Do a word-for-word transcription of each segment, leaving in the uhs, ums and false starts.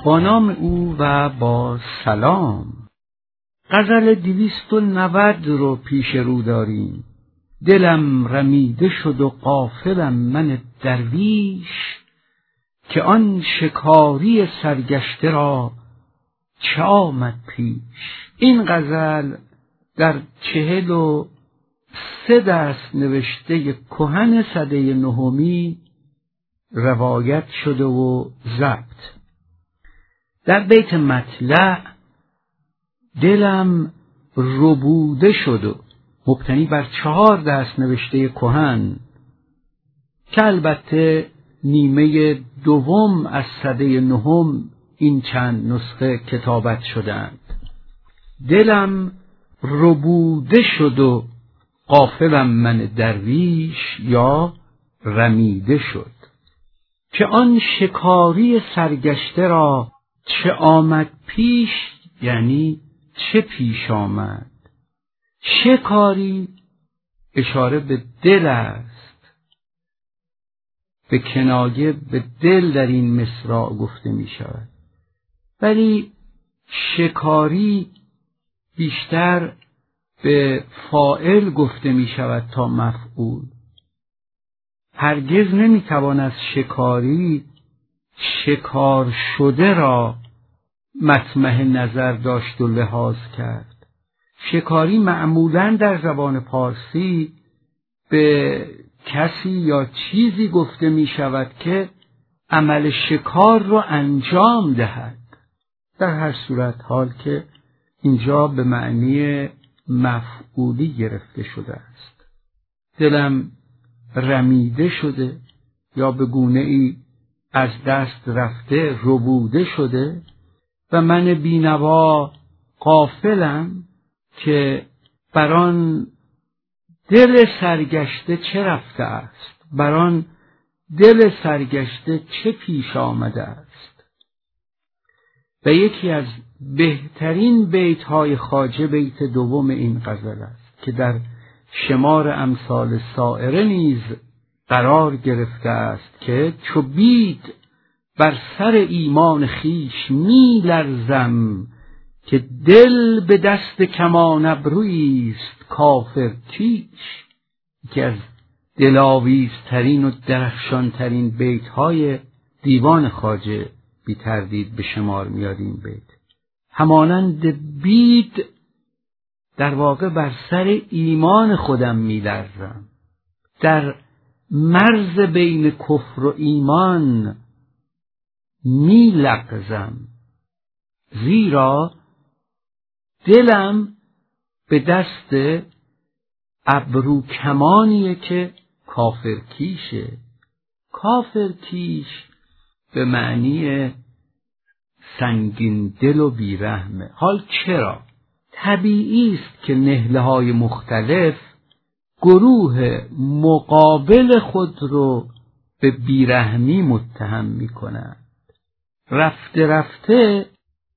با نام او و با سلام. غزل دویست و نود رو پیش رو داریم. دلم رمیده شد و غافلم من درویش، که آن شکاری سرگشته را چه آمد پیش. این غزل در چهل و سه دست نوشته کهن سده نهمی روایت شده و ضبط. در بیت مطلع دلم ربوده شد و مبتنی بر چهار دست نوشته کهن که البته نیمه دوم از سده نهم این چند نسخه کتابت شدند. دلم ربوده شد و غافلم من درویش یا رمیده شد، که آن شکاری سرگشته را چه آمد پیش، یعنی چه پیش آمد. شکاری اشاره به دل است، به کنایه به دل در این مصرع گفته می شود، ولی شکاری بیشتر به فاعل گفته می شود تا مفعول. هرگز نمی توان از شکاری شکار شده را مطمح نظر داشت و لحاظ کرد. شکاری معمولاً در زبان پارسی به کسی یا چیزی گفته می شود که عمل شکار را انجام دهد. در هر صورت حال که اینجا به معنی مفعولی گرفته شده است. دلم رمیده شده یا به گونه ای از دست رفته، ربوده شده، و من بینوا غافلم که بران دل سرگشته چه رفته است، بران دل سرگشته چه پیش آمده است. و یکی از بهترین بیت‌های خواجه بیت دوم این غزل است که در شمار امثال سائره نیز قرار گرفته است که چو بید بر سر ایمان خیش می لرزم، که دل به دست کمان ابرویست کافر کیش. یکی از دلاویزترین و درخشانترین بیت‌های دیوان خواجه بی تردید به شمار میاد این بیت. همانند بید در واقع بر سر ایمان خودم می لرزم، در مرز بین کفر و ایمان می لغزم، زیرا دلم به دست ابرو کمانیه که کافر کیشه. کافر کیش به معنی سنگین دل و بیرحمه. حال چرا؟ طبیعی است که نهله های مختلف گروه مقابل خود رو به بیرحمی متهم می کنند. رفته رفته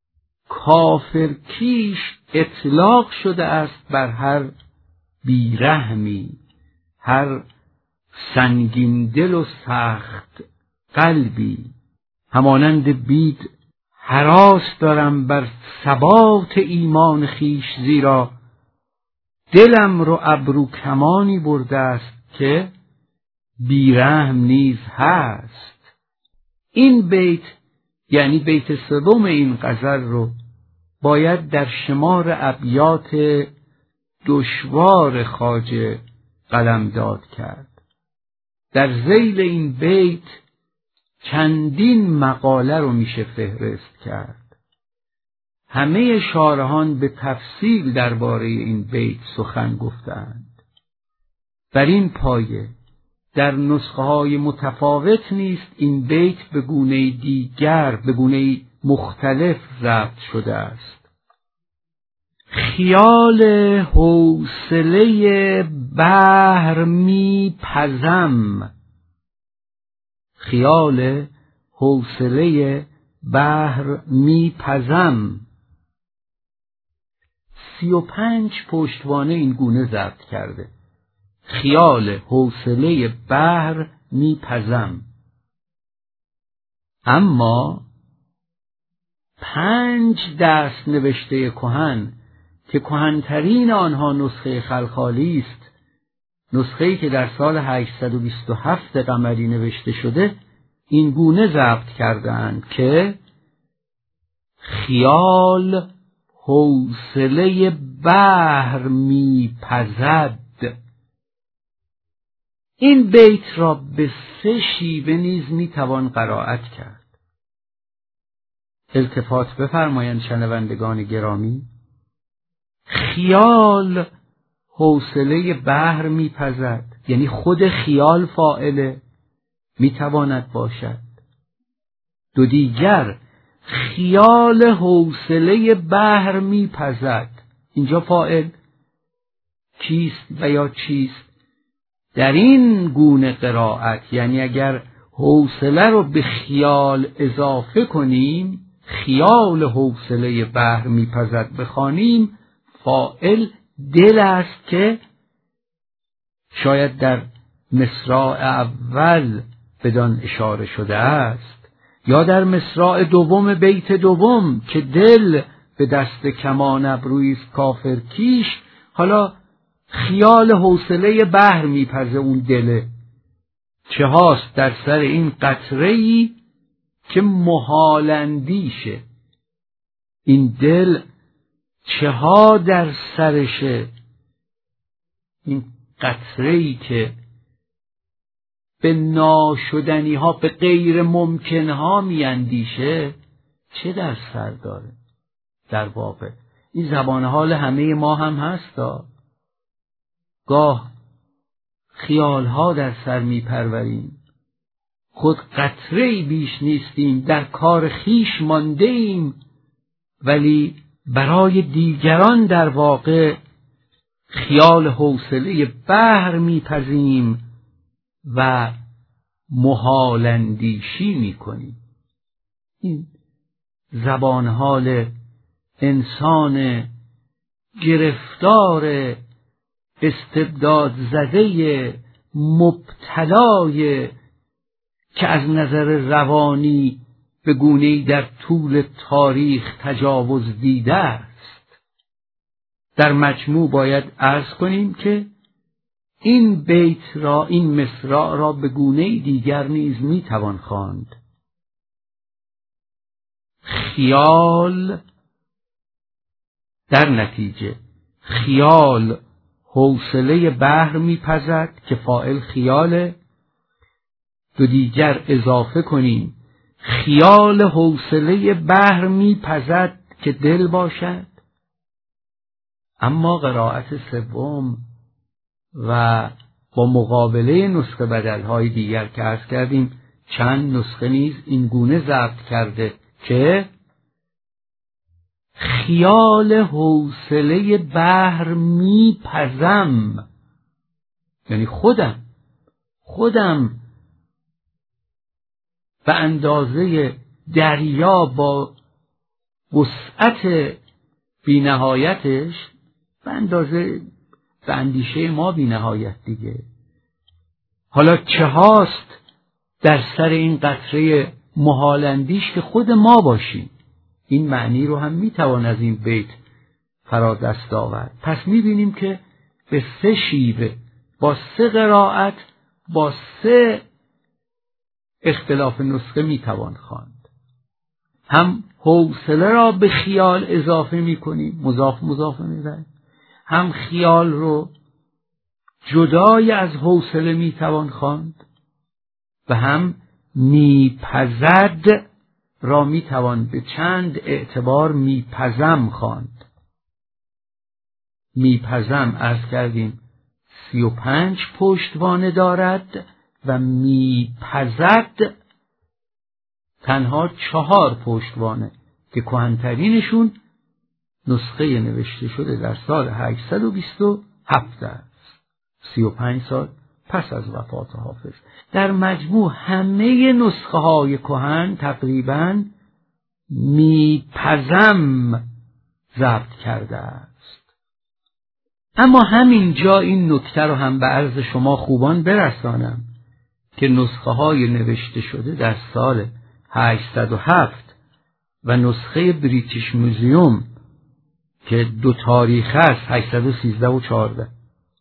کافر کیش اطلاق شده است بر هر بیرحمی، هر سنگین دل و سخت قلبی. همانند بید هراس دارم بر ثبات ایمان خیش، زیرا دلم رو ابرو کمانی برده است که بیرحم نیز هست. این بیت یعنی بیت سوم این غزل رو باید در شمار ابیات دشوار خواجه قلمداد کرد. در ذیل این بیت چندین مقاله رو میشه فهرست کرد. همه شارحان به تفصیل درباره این بیت سخن گفتند. بر این پایه در نسخه های متفاوت نیست این بیت به گونه دیگر، به گونه مختلف ضبط شده است. خیال حوصله بحر می پزم، خیال حوصله بحر می پزم. سی و پنج پشتوانه این گونه ضبط کرده. خیال حوصله بحر می پزم، اما پنج دست نوشته کهن که کهن‌ترین آنها نسخه خلخالی است، نسخه‌ای که در سال هشتصد و بیست و هفت قمری نوشته شده، این گونه ضبط کرده‌اند که خیال حوصله بحر می‌پزد. این بیت را به سه شیوه نیز می‌توان قرائت کرد. التفات بفرمایند شنوندگان گرامی. خیال حوصله بحر میپزد، یعنی خود خیال فاعله، میتواند باشد. دو دیگر، خیال حوصله بحر میپزد، اینجا فاعل کیست و یا چیست؟ در این گونه قرائت، یعنی اگر حوصله رو به خیال اضافه کنیم، خیال حوصله بحر میپزد بخوانیم، فاعل دل است که شاید در مصرع اول بدان اشاره شده است، یا در مصرع دوم بیت دوم که دل به دست کمان ابروی است کافر کیش، حالا خیال حوصله بحر میپزه اون دله. چه هاست در سر این قطره‌ای که محال اندیشه، این دل چه ها در سرشه، این قطره‌ای که به ناشدنی ها، به غیر ممکن ها می اندیشه، چه در سر داره؟ در واقع این زبان حال همه ما هم هستا. گاه خیال ها در سر می پروریم، خود قطره‌ای بیش نیستیم، در کار خیش مانده ایم، ولی برای دیگران در واقع خیال حوصله بحر میپزیم و محال اندیشی میکنیم. این زبان حال انسان گرفتار استبداد زده مبتلای که از نظر روانی به گونه‌ای در طول تاریخ تجاوز دیده است. در مجموع باید عرض کنیم که این بیت را، این مصرع را به گونه‌ای دیگر نیز میتوان خواند. خیال در نتیجه خیال حوصله بحر میپزد که فاعل خیاله. دو دیگر اضافه کنیم خیال حوصله بحر میپزد که دل باشد. اما قرائت سوم و با مقابله نسخه بدلهای دیگر که عرض کردیم، چند نسخه نیز این گونه ضبط کرده که خیال حوصله بحر میپزم، یعنی خودم خودم به اندازه دریا با وسعت بی نهایتش، به اندازه به اندیشه ما بی نهایت دیگه. حالا چه هاست در سر این قطره محال اندیش که خود ما باشیم؟ این معنی رو هم میتوان از این بیت فرا دست آورد. پس میبینیم که به سه شیوه، با سه قرائت، با سه اختلاف نسخه میتوان خواند. هم حوصله را به خیال اضافه میکنیم، مضاف مضاف می‌کنیم، هم خیال رو جدای از حوصله میتوان خواند و هم میپزد را میتوان به چند اعتبار میپزم خواند. میپزم عرض کردیم سی و پنج پشتوانه دارد و میپزد تنها چهار پشتوانه که کهن‌ترینشون نسخه نوشته شده در سال هشتصد و بیست و هفت است، سی و پنج سال پس از وفات حافظ. در مجموع همه نسخه های کهن تقریباً میپزم ضبط کرده است. اما همین جا این نکته رو هم به عرض شما خوبان برسانم که نسخه های نوشته شده در سال هشتصد و هفت و نسخه بریتیش موزیوم که دو تاریخ است، هشتصد و سیزده و چهارده،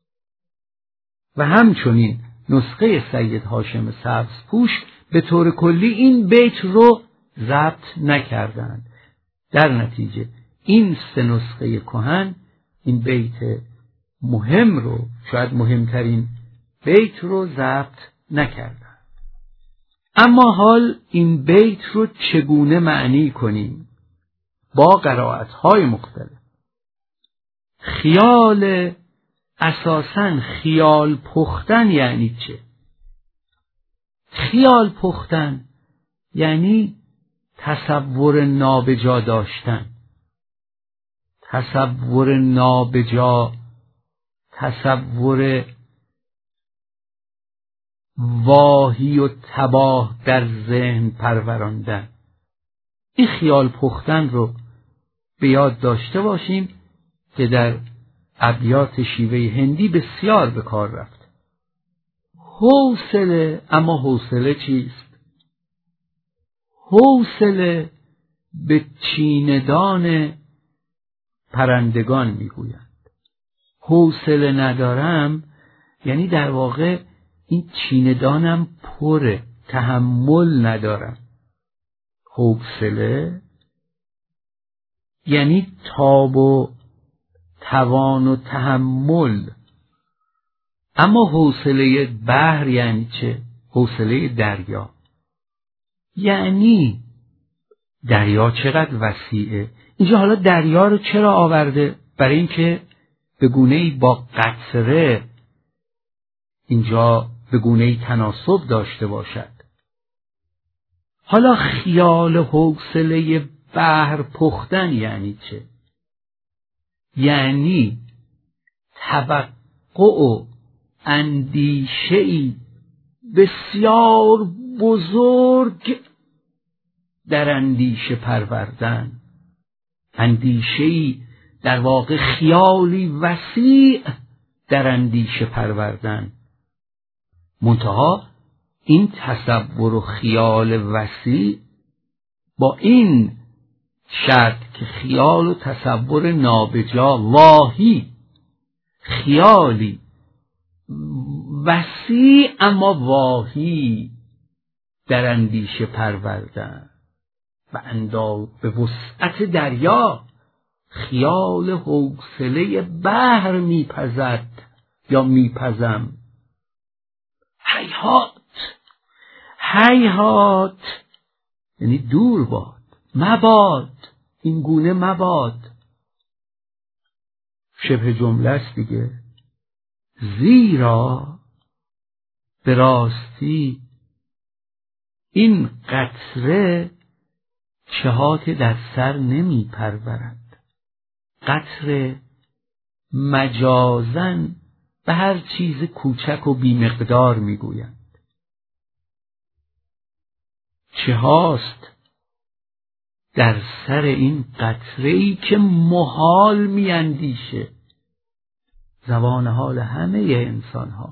و همچنین نسخه سید هاشم سبزپوش به طور کلی این بیت رو ضبط نکردند. در نتیجه این سه نسخه کهن این بیت مهم رو، شاید مهمترین بیت رو ضبط نکردند. اما حال این بیت رو چگونه معنی کنیم؟ با قرائت‌های مختلف. خیال، اساساً خیال پختن یعنی چه؟ خیال پختن یعنی تصور نابجا داشتن. تصور نابجا، تصور واهی و تباه در ذهن پروراندن. این خیال پختن رو به یاد داشته باشیم که در ابیات شیوه هندی بسیار به کار رفت. حوصله، اما حوصله چیست؟ حوصله به چیندان پرندگان میگویند. حوصله ندارم یعنی در واقع این چیندانم پره، تحمل ندارم. حوصله یعنی تاب و توان و تحمل. اما حوصله بحر یعنی چه؟ حوصله دریا یعنی دریا چقدر وسیعه. اینجا حالا دریا رو چرا آورده؟ برای اینکه به گونه‌ای با قطره اینجا به گونه‌ای تناسب داشته باشد. حالا خیال حوصله بحر پختن یعنی چه؟ یعنی توقع و اندیشه‌ای بسیار بزرگ در اندیشه پروردن. اندیشه‌ای در واقع خیالی وسیع در اندیشه پروردن. منتها این تصور و خیال وسیع با این شرط که خیال و تصور نابجا، واهی، خیالی وسیع اما واهی در اندیشه پروردن و انداز به وسعت دریا خیال حوصله بحر میپزد یا میپزم. هیهات، هیهات یعنی دور باد، مباد، این گونه مباد. شبه جمله است دیگه. زیرا به راستی این قطره چهات در سر نمی پرورد. قطره مجازن به هر چیز کوچک و بیمقدار می گویند. چه هاست در سر این قطره‌ای که محال می اندیشه؟ زبان حال همه انسان ها.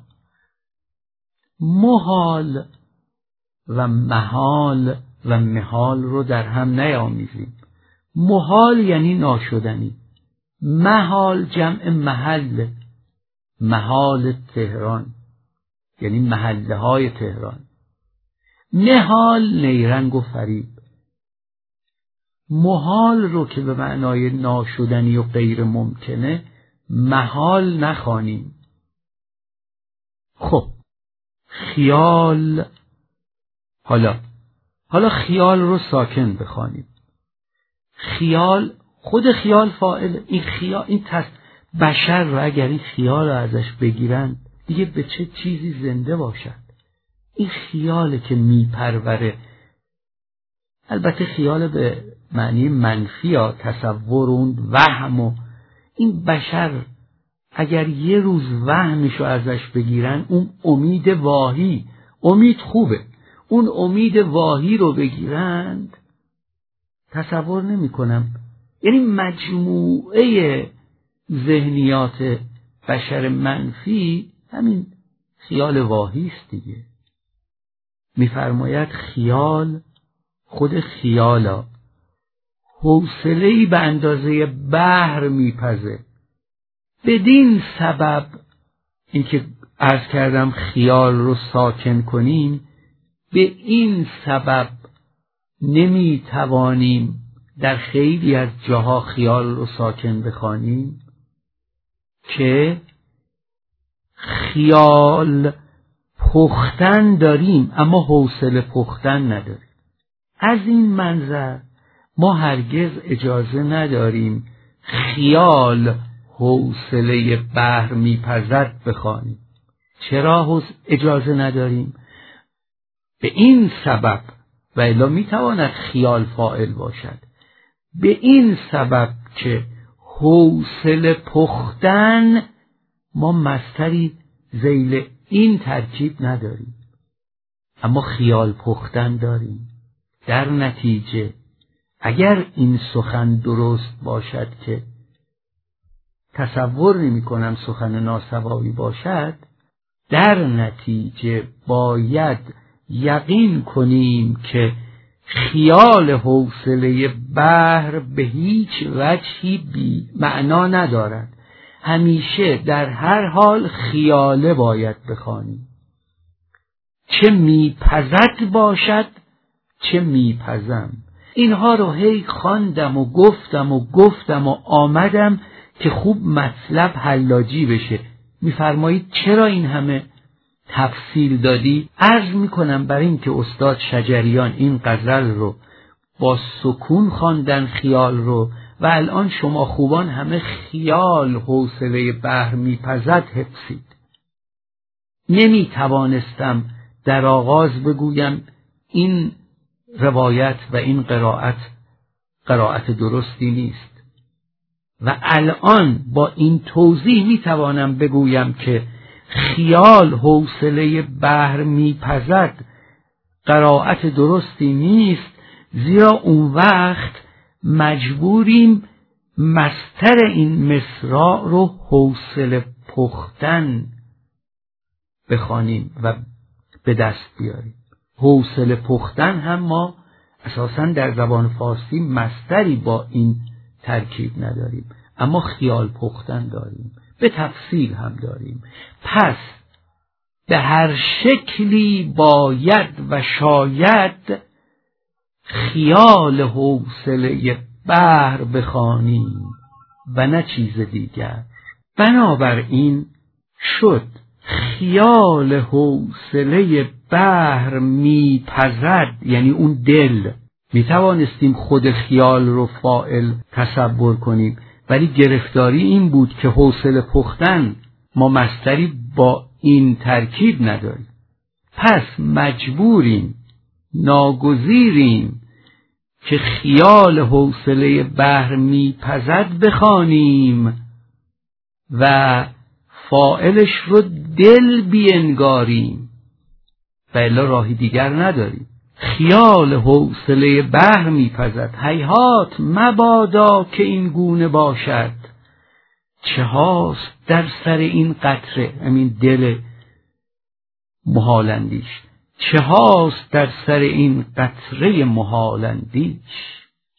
محال و محال و محال رو در هم نیامیزیم. محال یعنی ناشدنی. محال جمع محل، محال تهران یعنی محله های تهران. محال نیرنگ و فریب. محال رو که به معنای ناشدنی و غیر ممکنه محال نخوانیم. خب خیال، حالا حالا خیال رو ساکن بخوانیم. خیال، خود خیال فاعل. این خیال، این تص... بشر رو اگر این خیال رو ازش بگیرن دیگه به چه چیزی زنده باشد؟ این خیاله که میپروره. البته خیال به معنی منفی یا تصور اون وهم و این بشر اگر یه روز وهمشو ازش بگیرن، اون امید واهی، امید خوبه، اون امید واهی رو بگیرند تصور نمی کنم. یعنی مجموعه ذهنیات بشر منفی همین خیال واهی است دیگه. میفرماید خیال، خود خیالا حوصله‌ای به اندازه بحر میپزه. بدین سبب اینکه عرض کردم خیال رو ساکن کنیم، به این سبب نمیتوانیم در خیلی از جاها خیال رو ساکن بخوانیم که خیال پختن داریم اما حوصله پختن نداریم. از این منظر ما هرگز اجازه نداریم خیال حوصله بحر میپزد بخوانیم. چرا اجازه نداریم؟ به این سبب، و الا میتواند خیال فاعل باشد، به این سبب که حوصله پختن ما مصدری ذیل این ترکیب نداریم اما خیال پختن داریم. در نتیجه اگر این سخن درست باشد که تصور نمی کنم سخن ناصوابی باشد، در نتیجه باید یقین کنیم که خیال حوصله بحر به هیچ وجهی بی معنا ندارد. همیشه در هر حال خیاله باید بخوانیم، چه میپزد باشد چه میپزم. اینها رو هی خواندم و گفتم و گفتم و آمدم که خوب مطلب حلاجی بشه. میفرمایید چرا این همه تفصیل دادی؟ عرض میکنم برای اینکه استاد شجریان این غزل رو با سکون خواندن خیال رو، و الان شما خوبان همه خیال حوصله بحر میپزد حفظید. نمیتوانستم در آغاز بگویم این روایت و این قرائت قرائت درستی نیست، و الان با این توضیح میتوانم بگویم که خیال حوصله بحر میپزد قرائت درستی نیست، زیرا اون وقت مجبوریم مصدر این مصرع رو حوصله پختن بخوانیم و به دست بیاریم. حوصله پختن هم ما اساساً در زبان فارسی مصدری با این ترکیب نداریم، اما خیال پختن داریم، به تفصیل هم داریم. پس به هر شکلی باید و شاید خیال حوصله بحر بخوانیم و نه چیز دیگر. بنابراین شد خیال حوصله بحر میپزد، یعنی اون دل. میتوانستیم خود خیال رو فاعل تصور کنیم، ولی گرفتاری این بود که حوصله پختن ما مصدری با این ترکیب نداریم. پس مجبوریم، ناگزیریم که خیال حوصله بحر میپزد بخوانیم و فاعلش رو دل بینگاریم، و الا راهی دیگر نداریم. خیال حوصله بحر میپزد، هیهات مبادا که این گونه باشد. چه هاست در سر این قطره، همین دل محالندیش، چه هاست در سر این قطره محالندیش.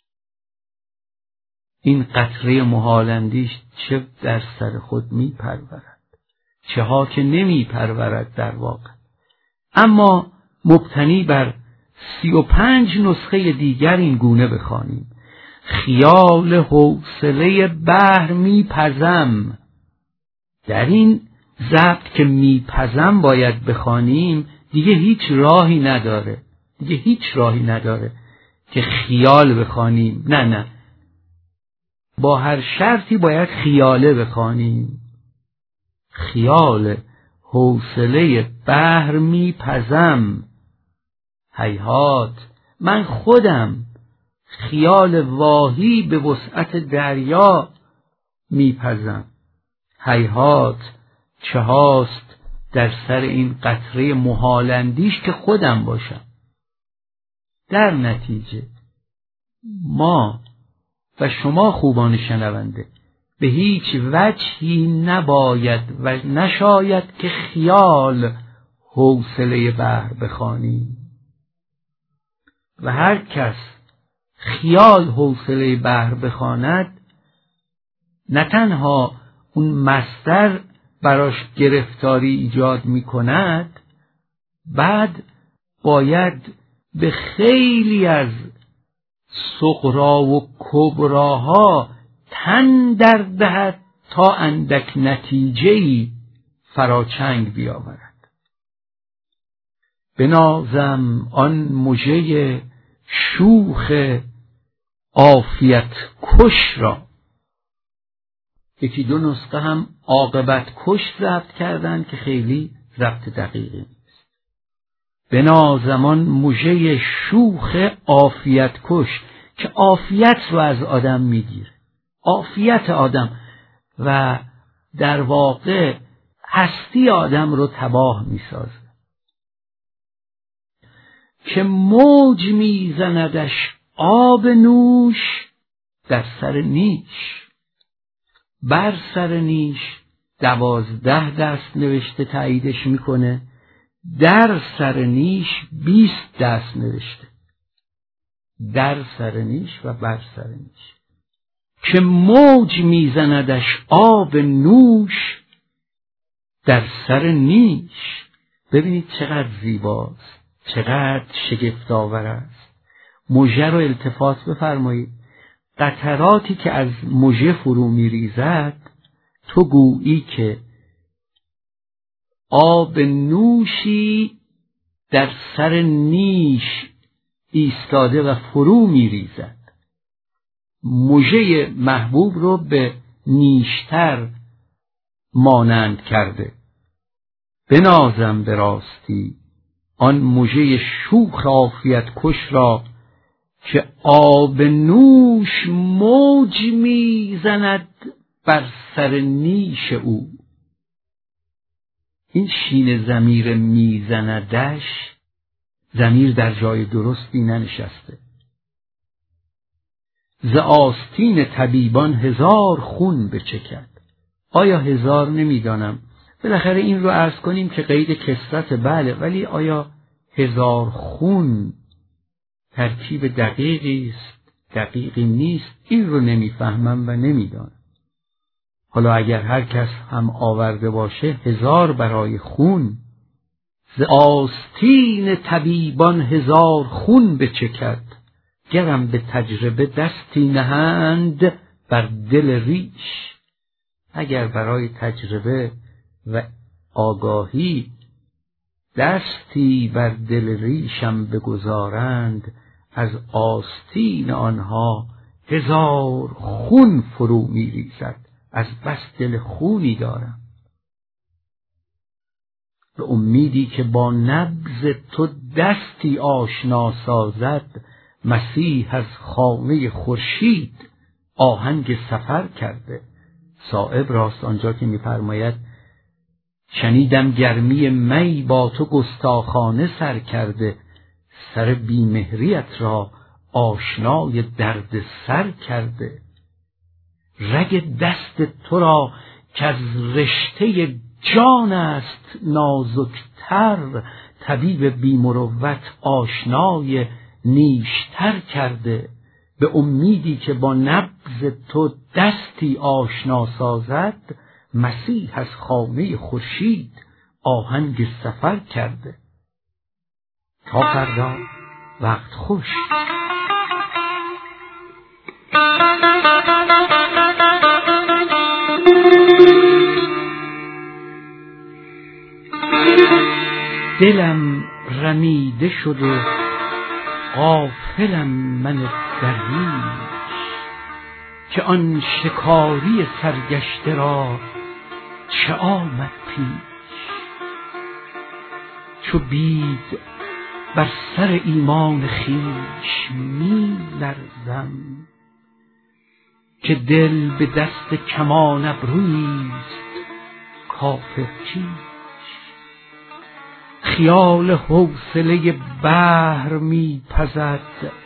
این قطره محالندیش چه در سر خود می پرورد، چه ها که نمی پرورد در واقع. اما مبتنی بر سی و پنج نسخه دیگر این گونه بخوانیم: خیال حوصله بحر می پزم. در این ضبط که می پزم باید بخوانیم، دیگه هیچ راهی نداره، دیگه هیچ راهی نداره که خیال بخوانیم. نه نه، با هر شرطی باید خیاله بخوانیم. خیال حوصله بحر میپزم، هیهات من خودم خیال واهی به وسعت دریا میپزم. هیهات چه هاست در سر این قطره محالندیش که خودم باشم. در نتیجه ما و شما خوبان شنونده به هیچ وجهی نباید و نشاید که خیال حوصله بحر بخوانیم، و هر کس خیال حوصله بحر بخواند، نه تنها اون مصدر براش گرفتاری ایجاد می کند، بعد باید به خیلی از صغرا و کبراها تن در دهد تا اندک نتیجه‌ای فراچنگ بیاورد. بنازم آن مژه شوخ عافیت کش را. یکی دو نسخه هم عاقبت کش ضبط کردن که خیلی ضبط دقیقی نیست. بنازم آن مژه شوخ عافیت کش که عافیت رو از آدم میگیره، عافیت آدم، و در واقع هستی آدم رو تباه میسازه. که موج میزندش آب نوش در سر نیش. بر سر نیش دوازده دست نوشته تاییدش میکنه، در سر نیش بیست دست نوشته. در سر نیش و بر سر نیش. که موج میزندش آب نوش در سر نیش. ببینید چقدر زیباست، چقدر شگفت‌آور است. مژه رو التفات بفرمایید. قطراتی که از مژه فرو میریزد، تو گویی که آب نوشی در سر نیش ایستاده و فرو میریزد. مژه محبوب رو به نیشتر مانند کرده. بنازم به راستی آن مژه شوخ عافیت کش را که آب نوش موج میزند بر سر نیش او. این شین ضمیر میزندش، ضمیر در جای درستی ننشسته. ز آستین طبیبان هزار خون بچکد. آیا هزار نمیدانم، بالاخره این رو عرض کنیم که قید کثرت بله، ولی آیا هزار خون ترکیب دقیقی است دقیقی نیست؟ این رو نمیفهمم و نمیدانم. حالا اگر هر کس هم آورده باشه هزار برای خون. ز آستین طبیبان هزار خون بچکد، گرم به تجربه دستی نهند بر دل ریش. اگر برای تجربه و آگاهی دستی بر دل ریشم بگذارند، از آستین آنها هزار خون فرو می ریزد. از بس دل خونی دارم. به امیدی که با نبض تو دستی آشنا سازد، مسیح از خانه خورشید آهنگ سفر کرده. صائب راست آنجا که می‌فرماید شنیدم گرمی می با تو گستاخانه سر کرده، سر بیمهریت را آشنای درد سر کرده. رگ دست تو را که از رشته جان است نازکتر، طبیب بیمروت آشنای نیشتر کرده. به امیدی که با نبض تو دستی آشنا سازد، مسیح از خانه خورشید آهنگ سفر کرده. تا فردا وقت خوش. دلم رمیده شد و غافلم من درویش، که آن شکاری سرگشته را چه آمد پیش. چو بید بر سر ایمان خویش می لرزم، که دل به دست کمان ابرویست کافر کیش. خیال حوصله بحر می پزد،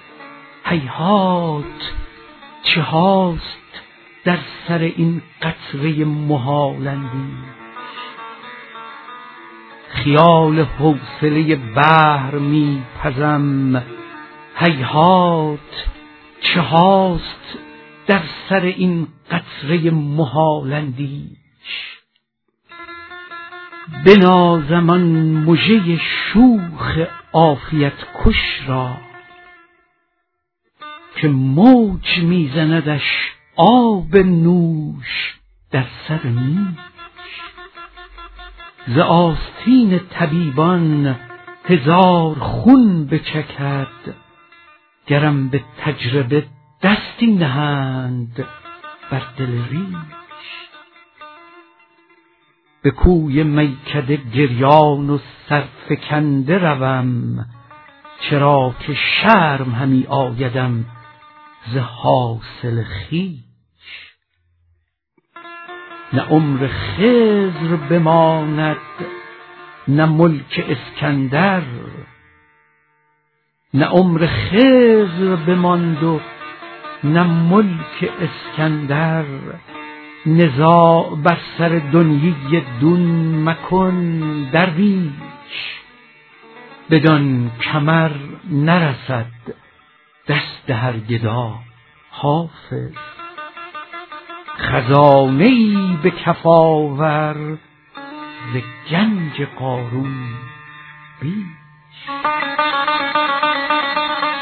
هیهات چه هاست در سر این قطره محال اندیش. خیال حوصله بحر می پزم، هیهات چه هاست در سر این قطره محالندیش؟ بنازم آن مژه شوخ عافیت کش را که موج میزندش آب نوش در سر میش. ز آستین طبیبان هزار خون بچکد، گرم به تجربه دستی نهند بر دل ریش. به کوی میکده گریان و سرفکنده روم، چرا که شرم همی آیدم ز حاصل خویش. نه عمر خضر بماند نه ملک اسکندر، نه عمر خضر بماند و نه ملک اسکندر. نزاع بر سر دنیی دون مکن درویش، بدان کمر نرسد دست هر گدا حافظ. خزانه‌ای به کف آور ز گنج قارون بیش.